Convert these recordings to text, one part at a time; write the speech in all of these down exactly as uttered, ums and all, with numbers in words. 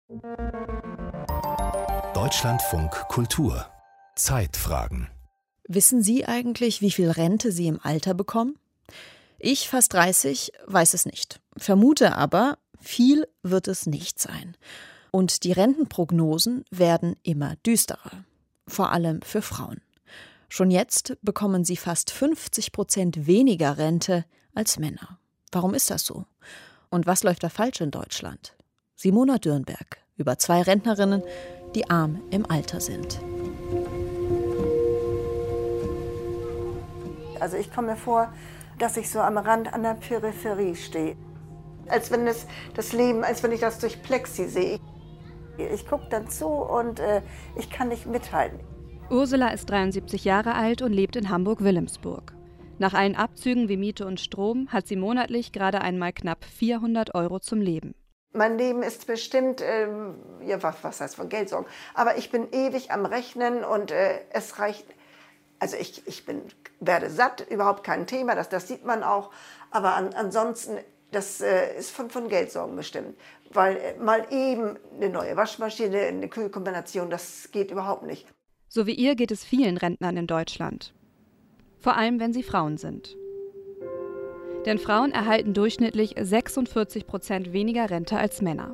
Deutschlandfunk Kultur. Zeitfragen. Wissen Sie eigentlich, wie viel Rente Sie im Alter bekommen? Ich, fast dreißig, weiß es nicht. Vermute aber, viel wird es nicht sein. Und die Rentenprognosen werden immer düsterer. Vor allem für Frauen. Schon jetzt bekommen sie fast fünfzig Prozent weniger Rente als Männer. Warum ist das so? Und was läuft da falsch in Deutschland? Simona Dürnberg über zwei Rentnerinnen, die arm im Alter sind. Also ich komme mir vor, dass ich so am Rand an der Peripherie stehe. Als wenn es das Leben, als wenn ich das durch Plexi sehe. Ich, ich gucke dann zu und äh, ich kann nicht mithalten. Ursula ist dreiundsiebzig Jahre alt und lebt in Hamburg-Wilhelmsburg. Nach allen Abzügen wie Miete und Strom hat sie monatlich gerade einmal knapp vierhundert Euro zum Leben. Mein Leben ist bestimmt, äh, ja, was, was heißt von Geldsorgen, aber ich bin ewig am Rechnen und äh, es reicht, also ich, ich bin, werde satt, überhaupt kein Thema, das, das sieht man auch, aber an, ansonsten, das äh, ist von, von Geldsorgen bestimmt, weil äh, mal eben eine neue Waschmaschine, eine Kühlkombination, das geht überhaupt nicht. So wie ihr geht es vielen Rentnern in Deutschland, vor allem wenn sie Frauen sind. Denn Frauen erhalten durchschnittlich sechsundvierzig Prozent weniger Rente als Männer.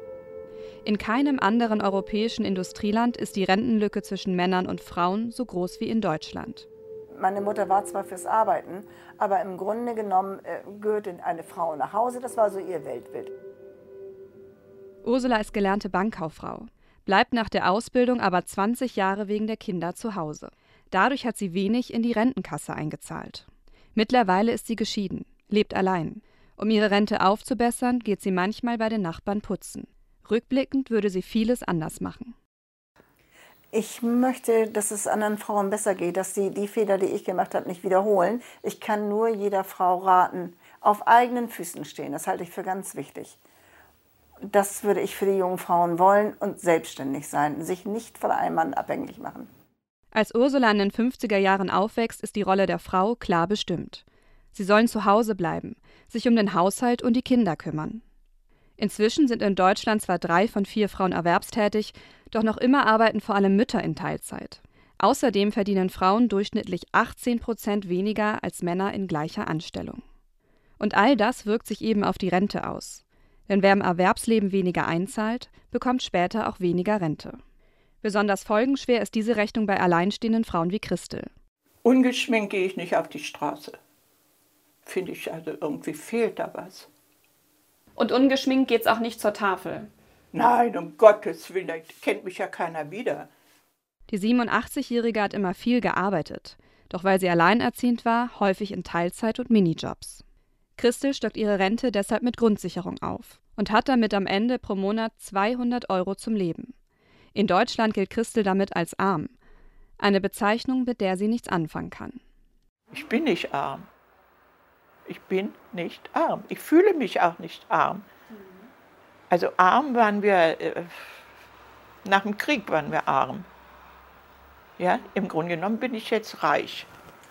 In keinem anderen europäischen Industrieland ist die Rentenlücke zwischen Männern und Frauen so groß wie in Deutschland. Meine Mutter war zwar fürs Arbeiten, aber im Grunde genommen äh, gehörte eine Frau nach Hause, das war so ihr Weltbild. Ursula ist gelernte Bankkauffrau, bleibt nach der Ausbildung aber zwanzig Jahre wegen der Kinder zu Hause. Dadurch hat sie wenig in die Rentenkasse eingezahlt. Mittlerweile ist sie geschieden, lebt allein. Um ihre Rente aufzubessern, geht sie manchmal bei den Nachbarn putzen. Rückblickend würde sie vieles anders machen. Ich möchte, dass es anderen Frauen besser geht, dass sie die Fehler, die ich gemacht habe, nicht wiederholen. Ich kann nur jeder Frau raten, auf eigenen Füßen stehen. Das halte ich für ganz wichtig. Das würde ich für die jungen Frauen wollen und selbstständig sein, sich nicht von einem Mann abhängig machen. Als Ursula in den fünfziger Jahren aufwächst, ist die Rolle der Frau klar bestimmt. Sie sollen zu Hause bleiben, sich um den Haushalt und die Kinder kümmern. Inzwischen sind in Deutschland zwar drei von vier Frauen erwerbstätig, doch noch immer arbeiten vor allem Mütter in Teilzeit. Außerdem verdienen Frauen durchschnittlich achtzehn Prozent weniger als Männer in gleicher Anstellung. Und all das wirkt sich eben auf die Rente aus. Denn wer im Erwerbsleben weniger einzahlt, bekommt später auch weniger Rente. Besonders folgenschwer ist diese Rechnung bei alleinstehenden Frauen wie Christel. Ungeschminkt gehe ich nicht auf die Straße. Finde ich, also irgendwie fehlt da was. Und ungeschminkt geht's auch nicht zur Tafel? Nein, um Gottes Willen, da kennt mich ja keiner wieder. Die siebenundachtzigjährige hat immer viel gearbeitet, doch weil sie alleinerziehend war, häufig in Teilzeit und Minijobs. Christel stockt ihre Rente deshalb mit Grundsicherung auf und hat damit am Ende pro Monat zweihundert Euro zum Leben. In Deutschland gilt Christel damit als arm. Eine Bezeichnung, mit der sie nichts anfangen kann. Ich bin nicht arm. Ich bin nicht arm. Ich fühle mich auch nicht arm. Also arm waren wir, äh, nach dem Krieg waren wir arm. Ja, im Grunde genommen bin ich jetzt reich.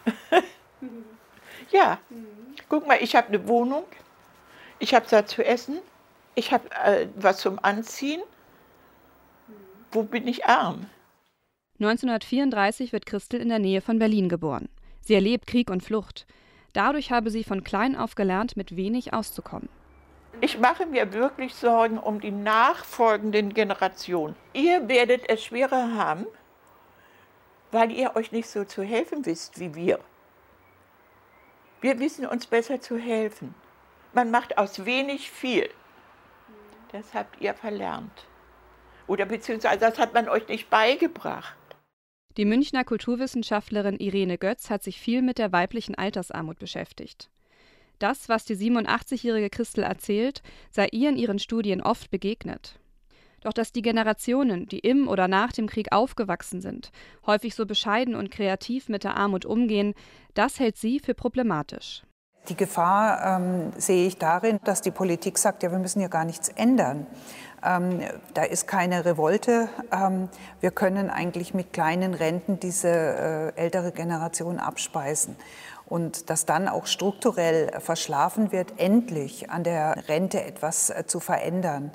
Ja, guck mal, ich habe eine Wohnung, ich habe was zu essen, ich habe äh, was zum Anziehen. Wo bin ich arm? neunzehnhundertvierunddreißig wird Christel in der Nähe von Berlin geboren. Sie erlebt Krieg und Flucht. Dadurch habe sie von klein auf gelernt, mit wenig auszukommen. Ich mache mir wirklich Sorgen um die nachfolgenden Generationen. Ihr werdet es schwerer haben, weil ihr euch nicht so zu helfen wisst wie wir. Wir wissen uns besser zu helfen. Man macht aus wenig viel. Das habt ihr verlernt. Oder beziehungsweise das hat man euch nicht beigebracht. Die Münchner Kulturwissenschaftlerin Irene Götz hat sich viel mit der weiblichen Altersarmut beschäftigt. Das, was die siebenundachtzigjährige Christel erzählt, sei ihr in ihren Studien oft begegnet. Doch dass die Generationen, die im oder nach dem Krieg aufgewachsen sind, häufig so bescheiden und kreativ mit der Armut umgehen, das hält sie für problematisch. Die Gefahr ähm, sehe ich darin, dass die Politik sagt, ja, wir müssen ja gar nichts ändern. Ähm, da ist keine Revolte. Ähm, wir können eigentlich mit kleinen Renten diese äh, ältere Generation abspeisen. Und dass dann auch strukturell verschlafen wird, endlich an der Rente etwas äh, zu verändern.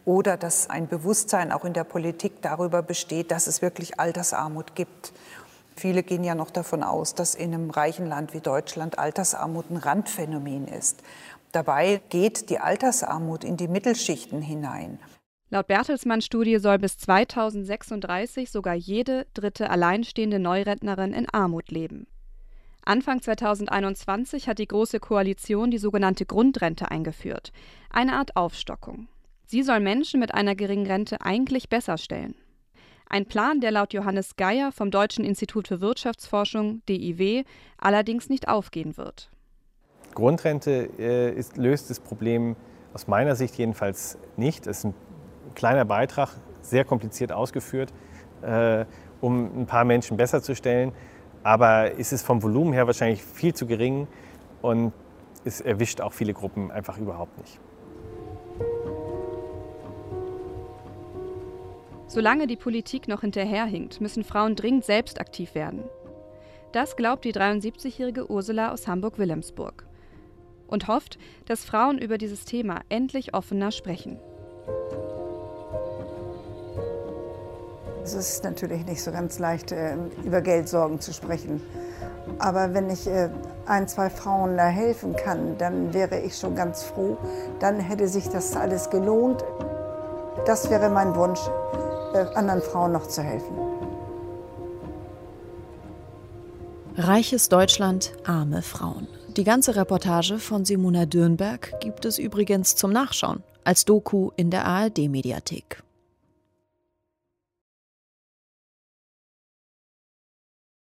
oder dass ein Bewusstsein auch in der Politik darüber besteht, dass es wirklich Altersarmut gibt. Viele gehen ja noch davon aus, dass in einem reichen Land wie Deutschland Altersarmut ein Randphänomen ist. Dabei geht die Altersarmut in die Mittelschichten hinein. Laut Bertelsmann-Studie soll bis zweitausendsechsunddreißig sogar jede dritte alleinstehende Neurentnerin in Armut leben. Anfang zweitausendeinundzwanzig hat die Große Koalition die sogenannte Grundrente eingeführt, eine Art Aufstockung. Sie soll Menschen mit einer geringen Rente eigentlich besser stellen. Ein Plan, der laut Johannes Geier vom Deutschen Institut für Wirtschaftsforschung, D I W, allerdings nicht aufgehen wird. Grundrente äh, ist, löst das Problem aus meiner Sicht jedenfalls nicht. Es ist ein kleiner Beitrag, sehr kompliziert ausgeführt, äh, um ein paar Menschen besser zu stellen. Aber es ist vom Volumen her wahrscheinlich viel zu gering und es erwischt auch viele Gruppen einfach überhaupt nicht. Solange die Politik noch hinterherhinkt, müssen Frauen dringend selbst aktiv werden. Das glaubt die dreiundsiebzigjährige Ursula aus Hamburg-Wilhelmsburg und hofft, dass Frauen über dieses Thema endlich offener sprechen. Es ist natürlich nicht so ganz leicht, über Geldsorgen zu sprechen. Aber wenn ich ein, zwei Frauen da helfen kann, dann wäre ich schon ganz froh. Dann hätte sich das alles gelohnt. Das wäre mein Wunsch, anderen Frauen noch zu helfen. Reiches Deutschland, arme Frauen. Die ganze Reportage von Simona Dürnberg gibt es übrigens zum Nachschauen als Doku in der A R D-Mediathek.